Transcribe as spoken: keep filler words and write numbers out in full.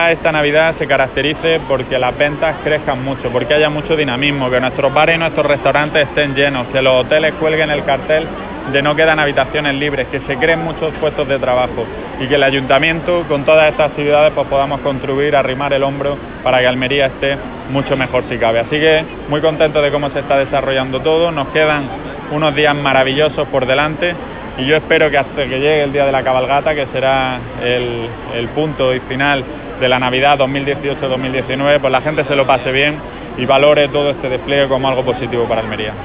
Esta Navidad se caracterice porque las ventas crezcan mucho, porque haya mucho dinamismo, que nuestros bares y nuestros restaurantes estén llenos, que los hoteles cuelguen el cartel de no quedan habitaciones libres, que se creen muchos puestos de trabajo y que el ayuntamiento con todas estas actividades pues podamos contribuir a arrimar el hombro para que Almería esté mucho mejor si cabe. Así que muy contento de cómo se está desarrollando todo, nos quedan unos días maravillosos por delante y yo espero que hasta que llegue el día de la cabalgata, que será el, el punto y final de la Navidad dos mil dieciocho dos mil diecinueve, pues la gente se lo pase bien y valore todo este despliegue como algo positivo para Almería.